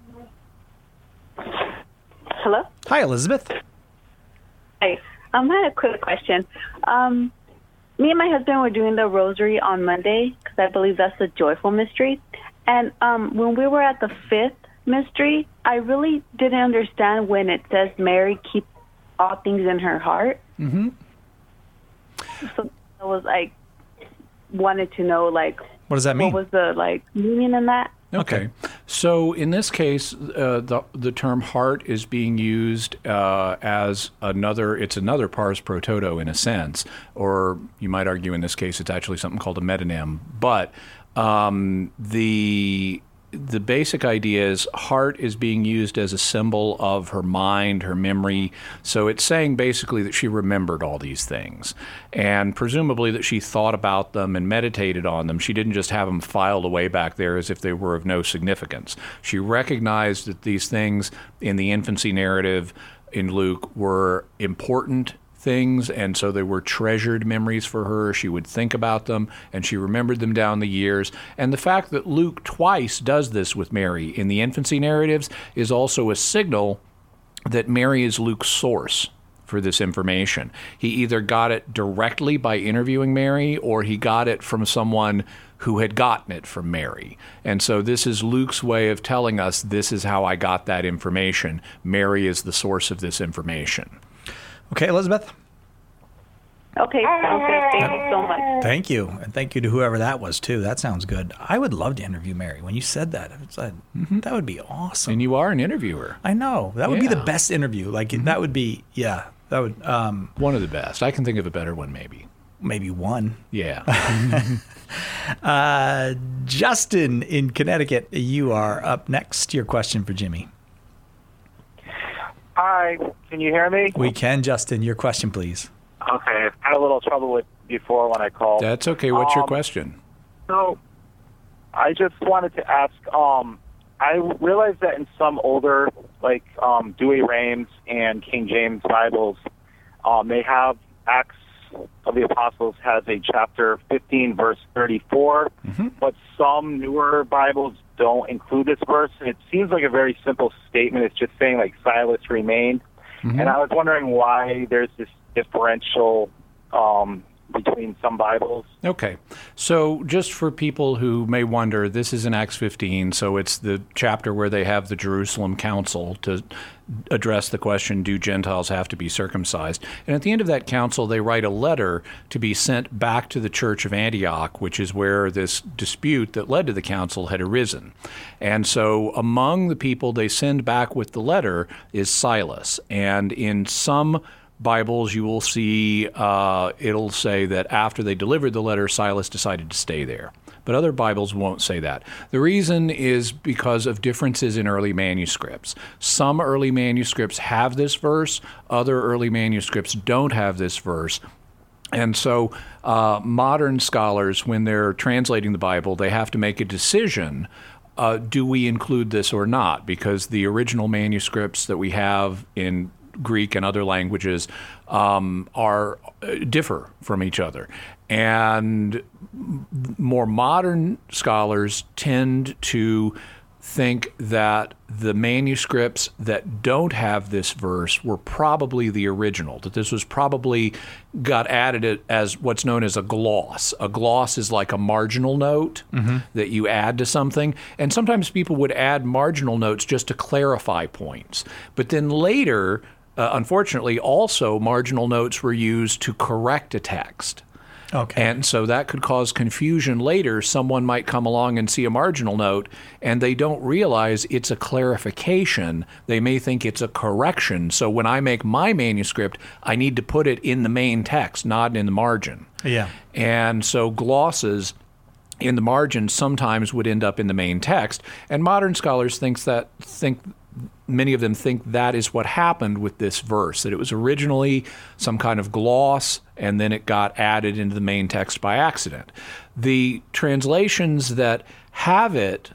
Hello? Hi, Elizabeth. Hi. I had a quick question. Me and my husband were doing the rosary on Monday because I believe that's the joyful mystery. And when we were at the fifth mystery, I really didn't understand when it says Mary keep all things in her heart. Mm-hmm. So I was wanted to know what does that mean? What was the meaning in that? Okay. So in this case, the term heart is being used as another pars pro toto in a sense, or you might argue in this case it's actually something called a metonym. But the basic idea is heart is being used as a symbol of her mind, her memory. So it's saying basically that she remembered all these things, and presumably that she thought about them and meditated on them. She didn't just have them filed away back there as if they were of no significance. She recognized that these things in the infancy narrative in Luke were important things, and so they were treasured memories for her. She would think about them, and she remembered them down the years. And the fact that Luke twice does this with Mary in the infancy narratives is also a signal that Mary is Luke's source for this information. He either got it directly by interviewing Mary, or he got it from someone who had gotten it from Mary. And so this is Luke's way of telling us, this is how I got that information. Mary is the source of this information. Okay, Elizabeth? Okay, sounds good. Thank you so much. Thank you. And thank you to whoever that was, too. That sounds good. I would love to interview Mary. When you said that, that would be awesome. And you are an interviewer. I know. That would be the best interview. That would be, that would... one of the best. I can think of a better one, maybe. Maybe one. Yeah. Justin in Connecticut, you are up next. Your question for Jimmy. Hi, can you hear me? We can, Justin. Your question, please. Okay, I had a little trouble with before when I called. That's okay. What's your question? So, I just wanted to ask, I realized that in some older, Douay-Rheims and King James Bibles, they have Acts of the Apostles has a chapter 15, verse 34, but some newer Bibles don't include this verse. It seems like a very simple statement. It's just saying, Silas remained. And I was wondering why there's this differential between some Bibles. Okay. So just for people who may wonder, this is in Acts 15, so it's the chapter where they have the Jerusalem Council to address the question, do Gentiles have to be circumcised? And at the end of that council, they write a letter to be sent back to the Church of Antioch, which is where this dispute that led to the council had arisen. And so among the people they send back with the letter is Silas. And in some Bibles, you will see it'll say that after they delivered the letter, Silas decided to stay there. but other Bibles won't say that. The reason is because of differences in early manuscripts. Some early manuscripts have this verse, other early manuscripts don't have this verse. And so modern scholars, when they're translating the Bible, they have to make a decision. Do we include this or not? Because the original manuscripts that we have in Greek and other languages differ from each other. And more modern scholars tend to think that the manuscripts that don't have this verse were probably the original, that this was probably got added as what's known as a gloss. A gloss is like a marginal note that you add to something. And sometimes people would add marginal notes just to clarify points. But then later, unfortunately, also marginal notes were used to correct a text. Okay. And so that could cause confusion later. Someone might come along and see a marginal note, and they don't realize it's a clarification. They may think it's a correction. So when I make my manuscript, I need to put it in the main text, not in the margin. Yeah. And so glosses in the margin sometimes would end up in the main text. And modern scholars many of them think that is what happened with this verse, that it was originally some kind of gloss and then it got added into the main text by accident. The translations that have it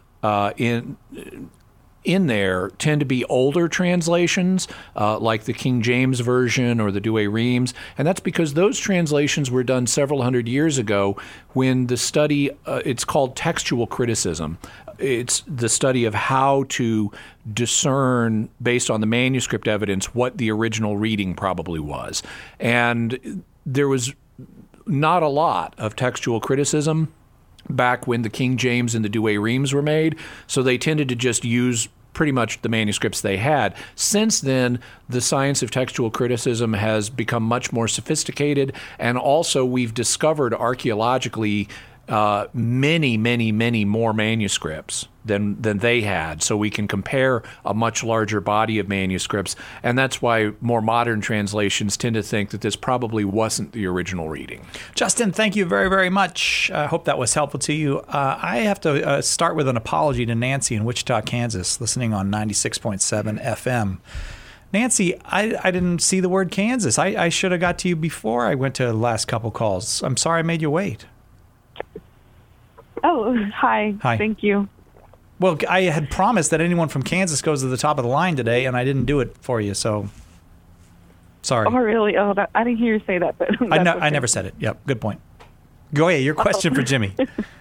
in there tend to be older translations, like the King James Version or the Douay-Rheims, and that's because those translations were done several hundred years ago when the study, it's called textual criticism. It's the study of how to discern, based on the manuscript evidence, what the original reading probably was. And there was not a lot of textual criticism back when the King James and the Douay-Rheims were made, so they tended to just use pretty much the manuscripts they had. Since then, the science of textual criticism has become much more sophisticated, and also we've discovered archaeologically many more manuscripts than they had. So we can compare a much larger body of manuscripts, and that's why more modern translations tend to think that this probably wasn't the original reading. Justin, thank you very, very much. I hope that was helpful to you. I have to start with an apology to Nancy in Wichita, Kansas, listening on 96.7 FM. Nancy, I didn't see the word Kansas. I should have got to you before I went to the last couple calls. I'm sorry I made you wait. Oh, hi. Hi. Thank you. Well, I had promised that anyone from Kansas goes to the top of the line today, and I didn't do it for you, so sorry. Oh, really? Oh, I didn't hear you say that. But I never said it. Yep, good point. Go ahead. Your question for Jimmy.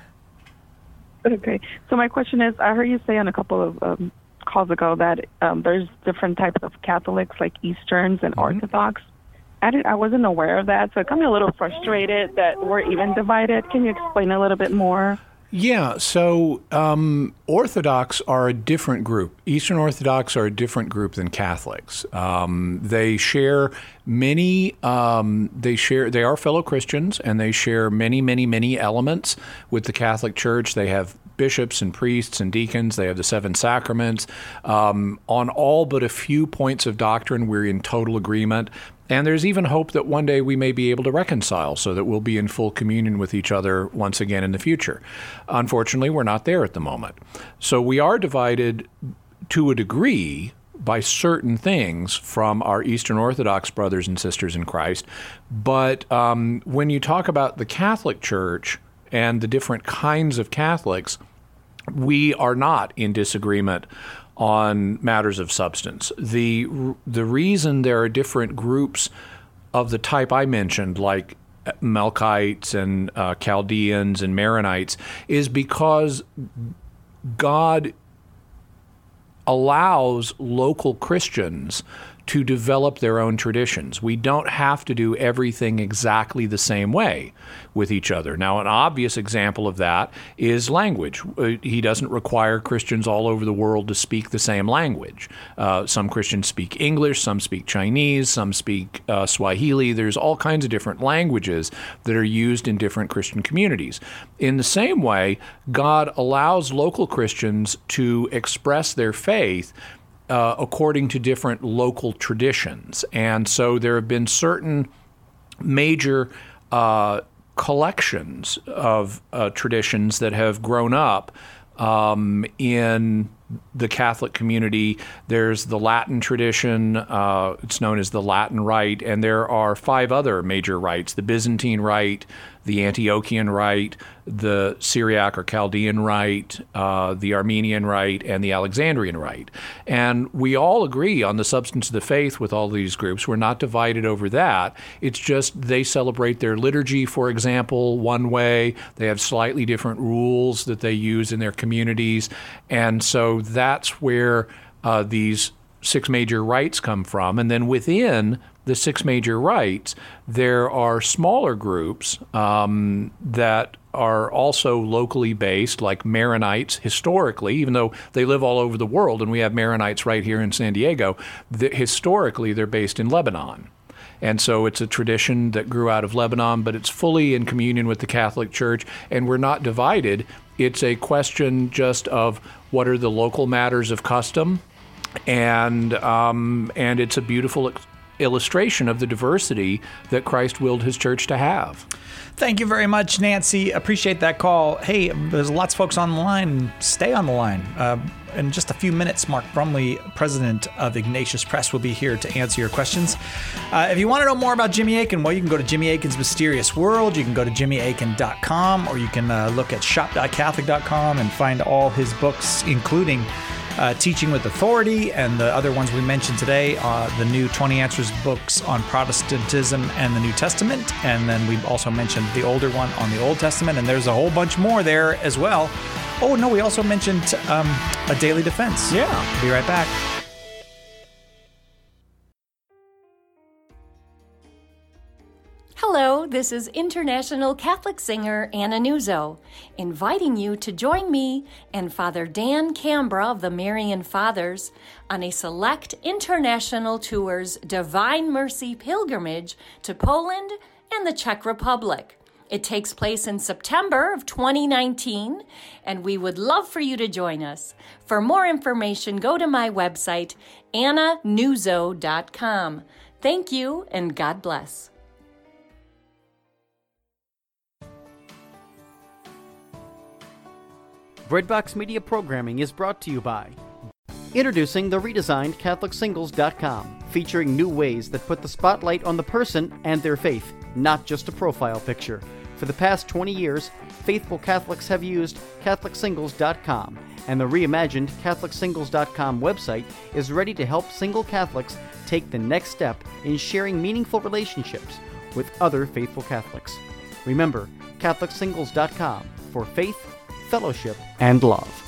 Okay. So my question is, I heard you say on a couple of calls ago that there's different types of Catholics, like Easterns and Orthodox. I wasn't aware of that, so it got me a little frustrated that we're even divided. Can you explain a little bit more? Yeah, so Orthodox are a different group. Eastern Orthodox are a different group than Catholics. They share many. They are fellow Christians, and they share many elements with the Catholic Church. They have bishops and priests and deacons. They have the 7 sacraments. On all but a few points of doctrine, we're in total agreement. And there's even hope that one day we may be able to reconcile so that we'll be in full communion with each other once again in the future. Unfortunately, we're not there at the moment. So we are divided to a degree by certain things from our Eastern Orthodox brothers and sisters in Christ. But when you talk about the Catholic Church and the different kinds of Catholics, we are not in disagreement on matters of substance. The reason there are different groups of the type I mentioned, like Melkites and Chaldeans and Maronites, is because God allows local Christians to develop their own traditions. We don't have to do everything exactly the same way with each other. Now, an obvious example of that is language. He doesn't require Christians all over the world to speak the same language. Some Christians speak English, some speak Chinese, some speak Swahili. There's all kinds of different languages that are used in different Christian communities. In the same way, God allows local Christians to express their faith according to different local traditions. And so there have been certain major collections of traditions that have grown up in the Catholic community. There's the Latin tradition, it's known as the Latin Rite, and there are 5 other major rites: the Byzantine Rite, the Antiochian Rite, the Syriac or Chaldean Rite, the Armenian Rite, and the Alexandrian Rite. And we all agree on the substance of the faith with all these groups. We're not divided over that. It's just they celebrate their liturgy, for example, one way. They have slightly different rules that they use in their communities. And so that's where these 6 major rites come from. And then within the 6 major rites, there are smaller groups that are also locally based, like Maronites historically, even though they live all over the world, and we have Maronites right here in San Diego. Historically, they're based in Lebanon. And so it's a tradition that grew out of Lebanon, but it's fully in communion with the Catholic Church, and we're not divided. It's a question just of what are the local matters of custom, and it's a beautiful illustration of the diversity that Christ willed his church to have. Thank you very much, Nancy. Appreciate that call. Hey, there's lots of folks on the line. Stay on the line. In just a few minutes, Mark Brumley, president of Ignatius Press, will be here to answer your questions. If you want to know more about Jimmy Akin, well, you can go to Jimmy Akin's Mysterious World. You can go to jimmyakin.com, or you can look at shop.catholic.com and find all his books, including Teaching with Authority and the other ones we mentioned today, the new 20 Answers books on Protestantism and the New Testament. And then we also mentioned the older one on the Old Testament, and there's a whole bunch more there as well. Oh, no, we also mentioned A Daily Defense. Yeah. Be right back. Hello, this is international Catholic singer Anna Nuzzo, inviting you to join me and Father Dan Cambra of the Marian Fathers on a select international tour's Divine Mercy pilgrimage to Poland and the Czech Republic. It takes place in September of 2019, and we would love for you to join us. For more information, go to my website, annanuzzo.com. Thank you, and God bless. Breadbox Media Programming is brought to you by introducing the redesigned CatholicSingles.com, featuring new ways that put the spotlight on the person and their faith, not just a profile picture. For the past 20 years, faithful Catholics have used CatholicSingles.com, and the reimagined CatholicSingles.com website is ready to help single Catholics take the next step in sharing meaningful relationships with other faithful Catholics. Remember, CatholicSingles.com for faith, fellowship, and love.